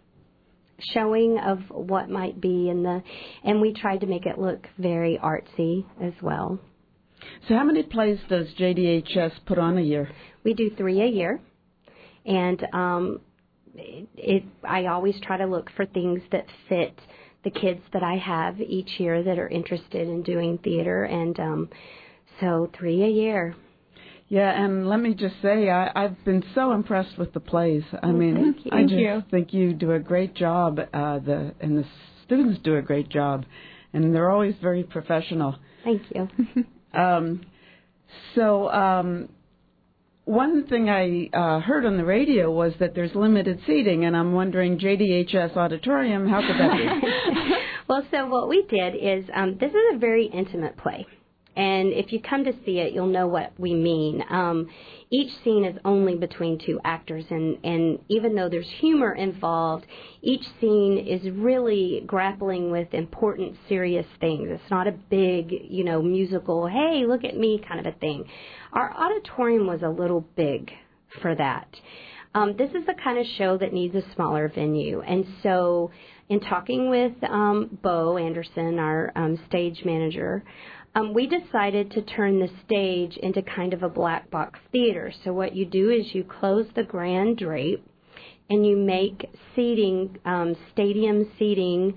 L: showing of what might be in the, and we tried to make it look very artsy as well.
D: So how many plays does J D H S put on a year?
L: We do three a year, and um, it, it. I always try to look for things that fit the kids that I have each year that are interested in doing theater, and um, so three a year.
D: Yeah, and let me just say, I, I've been so impressed with the plays. I
L: well,
D: mean,
L: thank you.
D: I
K: Thank
D: just
K: you.
D: think you do a great job, uh, the and the students do a great job, and they're always very professional.
L: Thank you.
D: um, so um, one thing I uh, heard on the radio was that there's limited seating, and I'm wondering, J D H S Auditorium, how could that be?
L: Well, so what we did is, um, this is a very intimate play. And if you come to see it, you'll know what we mean. Um, each scene is only between two actors, and, and even though there's humor involved, each scene is really grappling with important, serious things. It's not a big, you know, musical, hey, look at me kind of a thing. Our auditorium was a little big for that. Um, this is the kind of show that needs a smaller venue. And so in talking with um, Bo Anderson, our um, stage manager, Um, we decided to turn the stage into kind of a black box theater. So what you do is you close the grand drape and you make seating, um, stadium seating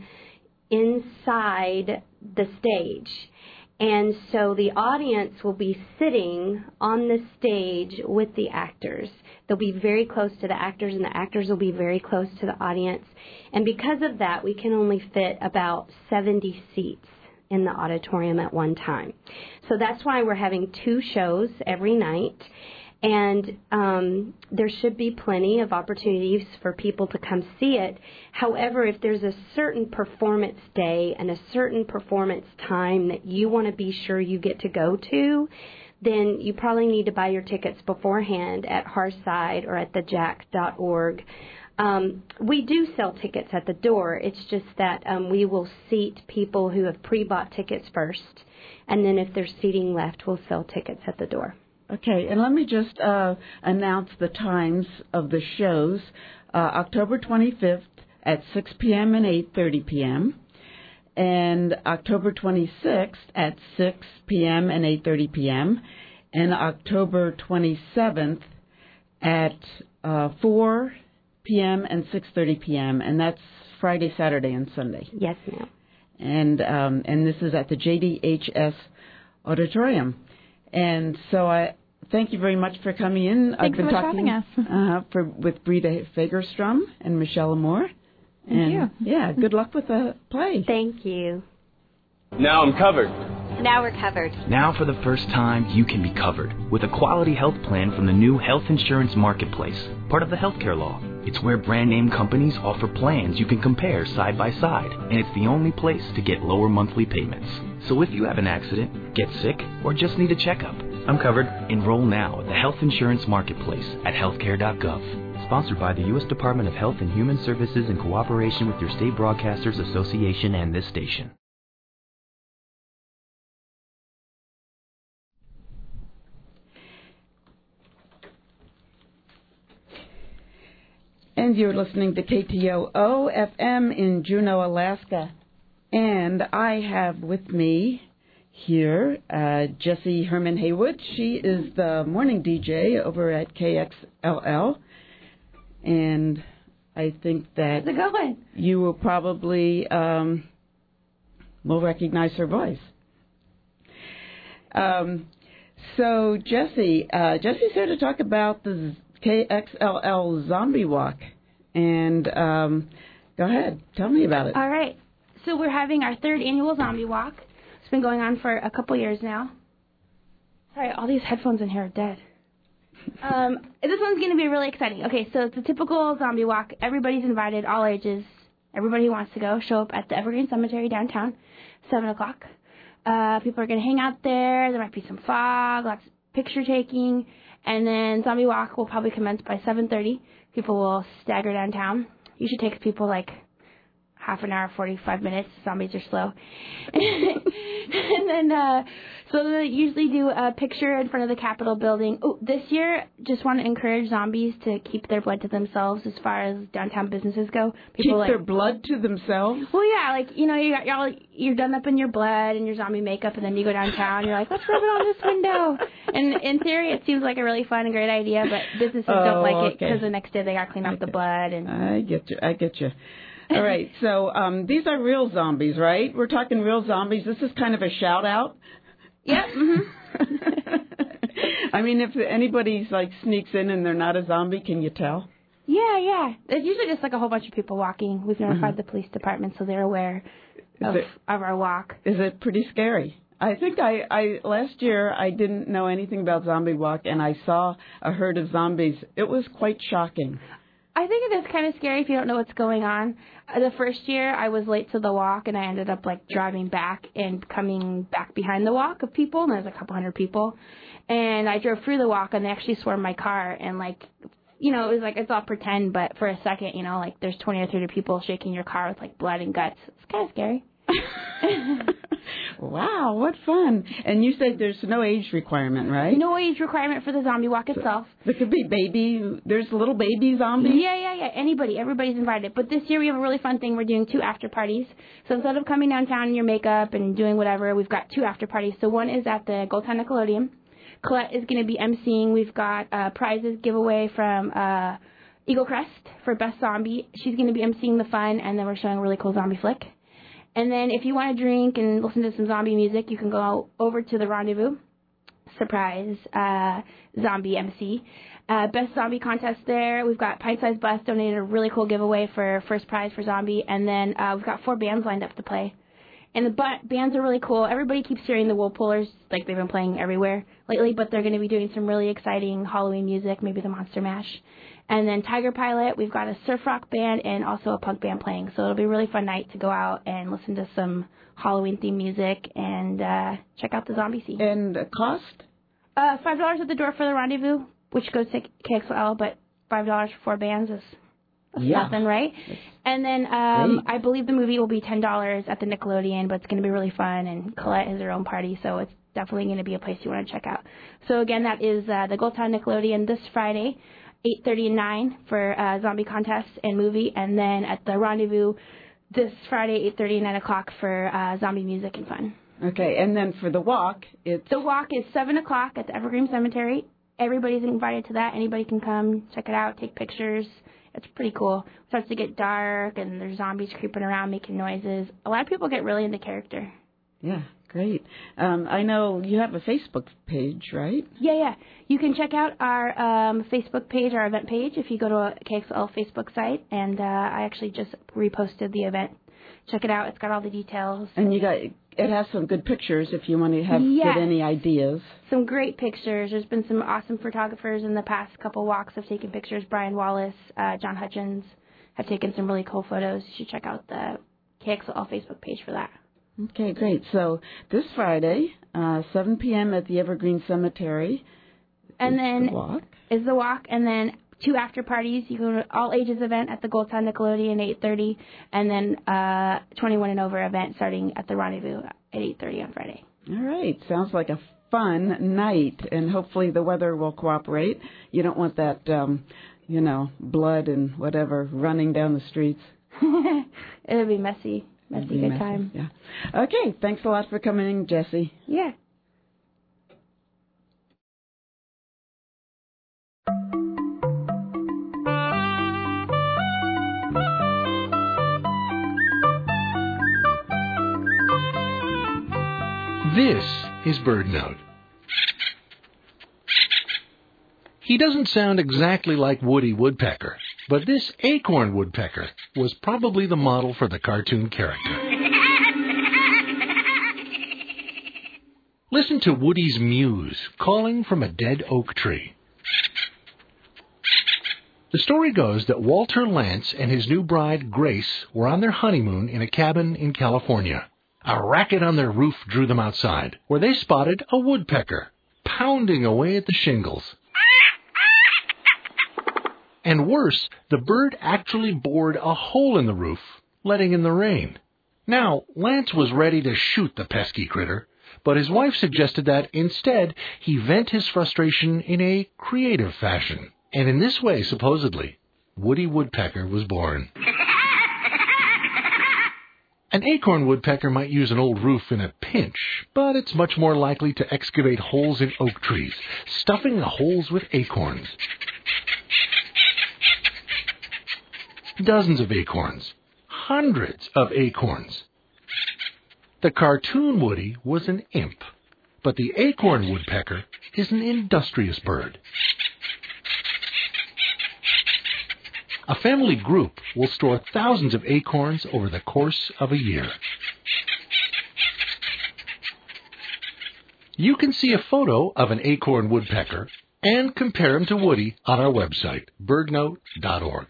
L: inside the stage. And so the audience will be sitting on the stage with the actors. They'll be very close to the actors, and the actors will be very close to the audience. And because of that, we can only fit about seventy seats in the auditorium at one time. So that's why we're having two shows every night, and um, there should be plenty of opportunities for people to come see it. However, if there's a certain performance day and a certain performance time that you want to be sure you get to go to, then you probably need to buy your tickets beforehand at Harside or at the jack dot org. Um, we do sell tickets at the door. It's just that um, we will seat people who have pre-bought tickets first, and then if there's seating left, we'll sell tickets at the door.
D: Okay, and let me just uh, announce the times of the shows. Uh, October twenty-fifth at six p.m. and eight thirty p.m., and October twenty-sixth at six p.m. and eight thirty p.m., and October twenty-seventh at uh, four p.m. and six thirty p.m., and that's Friday, Saturday, and Sunday.
L: Yes, ma'am.
D: And um, and this is at the J D H S Auditorium. And so I thank you very much for coming in.
K: Thanks
D: I've been
K: so much
D: talking
K: for having us.
D: Uh, for, with Britta Fagerstrom and Michelle Moore.
K: Thank
D: and,
K: you.
D: Yeah, good luck with the play.
L: Thank you.
M: Now I'm covered.
N: Now we're covered.
O: Now for the first time, you can be covered with a quality health plan from the new Health Insurance Marketplace, part of the healthcare law. It's where brand name companies offer plans you can compare side by side, and it's the only place to get lower monthly payments. So if you have an accident, get sick, or just need a checkup, I'm covered. Enroll now at the Health Insurance Marketplace at healthcare dot gov. Sponsored by the U S Department of Health and Human Services in cooperation with your state broadcasters association and this station.
D: And you're listening to K T O O F M in Juneau, Alaska. And I have with me here uh, Jessie Herman Haywood. She is the morning D J over at K X L L. And I think that
P: How's it going?
D: you will probably um, will recognize her voice. Um, so, Jessie, uh, Jessie's here to talk about the K X L L Zombie Walk. And um, go ahead, tell me about it.
P: All right. So we're having our third annual Zombie Walk. It's been going on for a couple years now. Sorry, all these headphones in here are dead. Um, this one's going to be really exciting. Okay, so it's a typical zombie walk. Everybody's invited, all ages. Everybody who wants to go, show up at the Evergreen Cemetery downtown, seven o'clock. Uh, people are going to hang out there. There might be some fog, lots of picture taking. And then Zombie Walk will probably commence by seven thirty. People will stagger downtown. Usually takes people like half an hour, forty-five minutes. Zombies are slow. And then, uh, so they usually do a picture in front of the Capitol building. Oh, this year, just want to encourage zombies to keep their blood to themselves as far as downtown businesses go. People
D: keep
P: like,
D: their blood to themselves?
P: Well, yeah, like, you know, you got, you're, all, you're done up in your blood and your zombie makeup, and then you go downtown, and you're like, let's rub it on this window. And in theory, it seems like a really fun and great idea, but businesses
D: oh,
P: don't like it
D: okay.
P: because the next day they got to clean up the blood. And
D: I get you. I get you. All right. So um, these are real zombies, right? We're talking real zombies. This is kind of a shout out.
P: Yep. Mm-hmm.
D: I mean, if anybody's like sneaks in and they're not a zombie, can you tell?
P: Yeah, yeah. It's usually just like a whole bunch of people walking. We've notified mm-hmm. the police department, so they're aware of, it, of our walk.
D: Is it pretty scary? I think I, I last year I didn't know anything about Zombie Walk, and I saw a herd of zombies. It was quite shocking.
P: I think it is kind of scary if you don't know what's going on. Uh, the first year, I was late to the walk, and I ended up, like, driving back and coming back behind the walk of people, and there was a couple hundred people. And I drove through the walk, and they actually swarmed my car, and, like, you know, it was like, it's all pretend, but for a second, you know, like, there's twenty or thirty people shaking your car with, like, blood and guts. It's kind of scary.
D: Wow, what fun. And you said there's no age requirement, right?
P: No age requirement for the zombie walk itself.
D: There could be baby, there's little baby zombies?
P: Yeah, yeah, yeah, anybody, everybody's invited. But this year we have a really fun thing. We're doing two after parties. So instead of coming downtown in your makeup and doing whatever, we've got two after parties. So one is at the Gold Town Nickelodeon. Colette is going to be emceeing. We've got uh, prizes giveaway from uh, Eagle Crest for Best Zombie. She's going to be emceeing the fun, and then we're showing a really cool zombie flick. And then if you want to drink and listen to some zombie music, you can go over to the Rendezvous. Surprise, uh, zombie M C. Uh, best zombie contest there. We've got Pint Size Bus donated a really cool giveaway for first prize for zombie. And then uh, we've got four bands lined up to play. And the bu- bands are really cool. Everybody keeps hearing the Wool Pullers, like they've been playing everywhere lately, but they're going to be doing some really exciting Halloween music, maybe the Monster Mash. And then Tiger Pilot, we've got a surf rock band and also a punk band playing. So it'll be a really fun night to go out and listen to some Halloween-themed music and uh, check out the zombie scene.
D: And the cost?
P: Uh, five dollars at the door for the Rendezvous, which goes to K X L L, but five dollars for four bands is
D: yeah.
P: nothing, right? That's and then um, I believe the movie will be ten dollars at the Nickelodeon, but it's going to be really fun, and Colette has her own party, so it's definitely going to be a place you want to check out. So, again, that is uh, the Gold Town Nickelodeon this Friday, eight thirty and nine for uh, zombie contests and movie, and then at the Rendezvous this Friday, eight thirty and nine o'clock for uh, zombie music and fun.
D: Okay, and then for the walk, it's...
P: The walk is seven o'clock at the Evergreen Cemetery. Everybody's invited to that. Anybody can come, check it out, take pictures. It's pretty cool. It starts to get dark, and there's zombies creeping around, making noises. A lot of people get really into character.
D: Yeah, Great. Um, I know you have a Facebook page, right?
P: Yeah, yeah. You can check out our um, Facebook page, our event page, if you go to a K X L L Facebook site. And uh, I actually just reposted the event. Check it out. It's got all the details.
D: And you got it has some good pictures if you want to have
P: yeah.
D: get any ideas.
P: Some great pictures. There's been some awesome photographers in the past couple walks have taken pictures. Brian Wallace, uh, John Hutchins have taken some really cool photos. You should check out the K X L L Facebook page for that.
D: Okay, great. So this Friday, uh, seven p.m. at the Evergreen Cemetery.
P: And then
D: the walk.
P: is the walk, and then two after parties. You go to all ages event at the Gold Town Nickelodeon eight thirty, and then uh, twenty-one and over event starting at the Rendezvous at eight thirty on Friday.
D: All right. Sounds like a fun night, and hopefully the weather will cooperate. You don't want that, um, you know, blood and whatever running down the streets.
P: It'll be messy. Messy good
D: messy.
P: time.
D: Yeah. Okay. Thanks a lot for coming in, Jessie.
P: Yeah.
N: This is BirdNote. He doesn't sound exactly like Woody Woodpecker, but this acorn woodpecker was probably the model for the cartoon character. Listen to Woody's mews calling from a dead oak tree. The story goes that Walter Lantz and his new bride, Grace, were on their honeymoon in a cabin in California. A racket on their roof drew them outside, where they spotted a woodpecker pounding away at the shingles. And worse, the bird actually bored a hole in the roof, letting in the rain. Now, Lance was ready to shoot the pesky critter, but his wife suggested that instead he vent his frustration in a creative fashion. And in this way, supposedly, Woody Woodpecker was born. An acorn woodpecker might use an old roof in a pinch, but it's much more likely to excavate holes in oak trees, stuffing the holes with acorns. Dozens of acorns. Hundreds of acorns. The cartoon Woody was an imp, but the acorn woodpecker is an industrious bird. A family group will store thousands of acorns over the course of a year. You can see a photo of an acorn woodpecker and compare him to Woody on our website, birdnote dot org.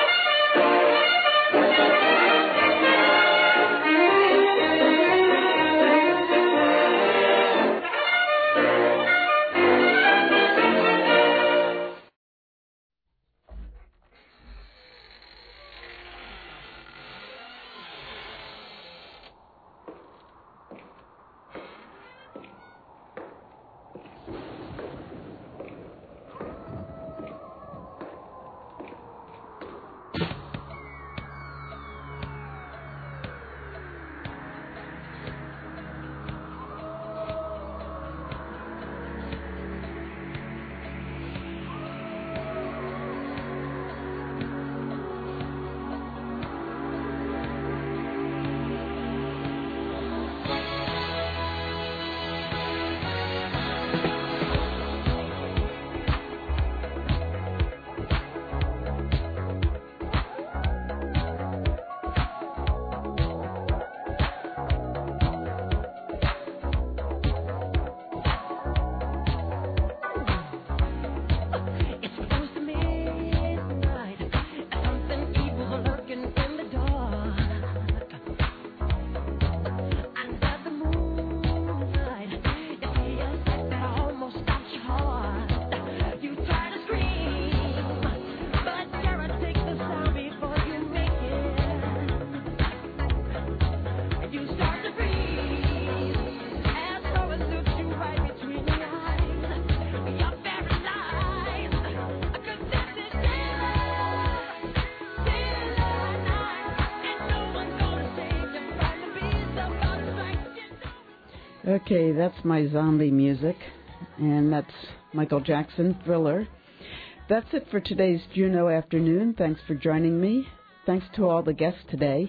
D: Okay, that's my zombie music, and that's Michael Jackson, Thriller. That's it for today's Juneau Afternoon. Thanks for joining me. Thanks to all the guests today.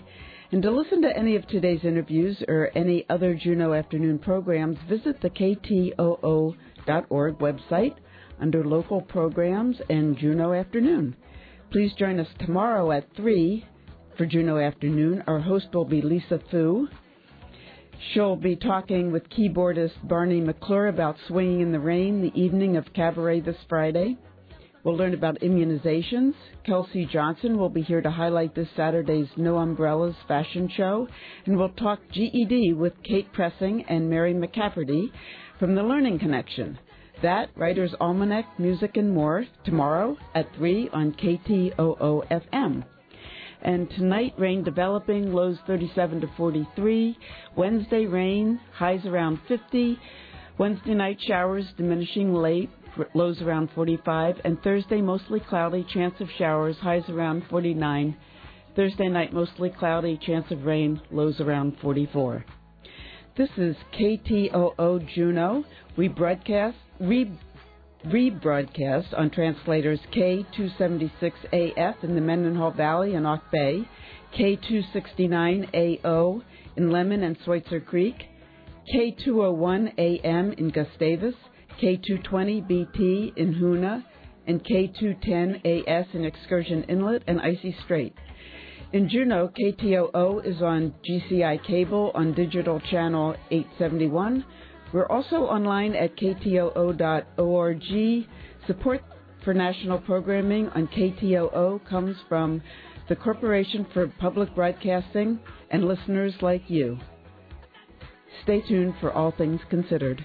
D: And to listen to any of today's interviews or any other Juneau Afternoon programs, visit the K T O O dot org website under Local Programs and Juneau Afternoon. Please join us tomorrow at three for Juneau Afternoon. Our host will be Lisa Fu. She'll be talking with keyboardist Barney McClure about Swinging in the Rain, the evening of cabaret this Friday. We'll learn about immunizations. Kelsey Johnson will be here to highlight this Saturday's No Umbrellas fashion show. And we'll talk G E D with Kate Pressing and Mary McCafferty from the Learning Connection. That, Writer's Almanac, music, and more tomorrow at three on K T O O F M. And tonight, rain developing, lows thirty-seven to forty-three. Wednesday, rain, highs around fifty. Wednesday night, showers diminishing late, lows around forty-five. And Thursday, mostly cloudy, chance of showers, highs around forty-nine. Thursday night, mostly cloudy, chance of rain, lows around forty-four. This is K T O O Juneau. We broadcast, re, rebroadcast on translators K two seventy-six A F in the Mendenhall Valley and Auk Bay, K two sixty-nine A O in Lemon and Schweitzer Creek, K two oh one A M in Gustavus, K two twenty B T in Hoona, and K two ten A S in Excursion Inlet and Icy Strait. In Juneau, K T O O is on G C I Cable on digital channel eight seventy-one. We're also online at K T O O dot org. Support for national programming on K T O O comes from the Corporation for Public Broadcasting and listeners like you. Stay tuned for All Things Considered.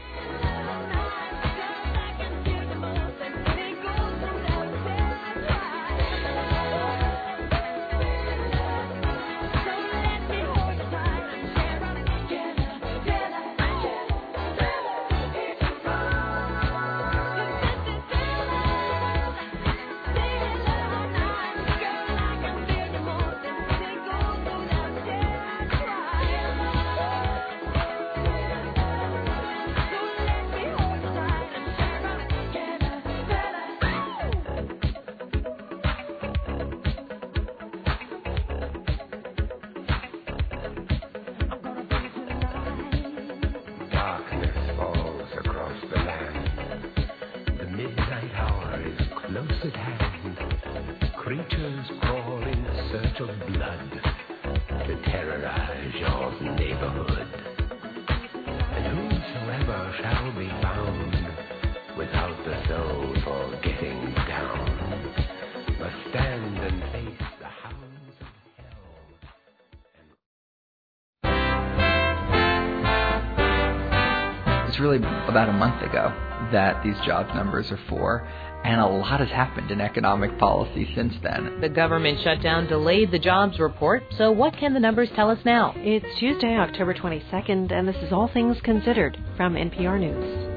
Q: It's really about a month ago that these jobs numbers are for, and a lot has happened in economic policy since then.
R: The government shutdown delayed the jobs report, so what can the numbers tell us now? It's Tuesday, October twenty-second, and this is All Things Considered from N P R News.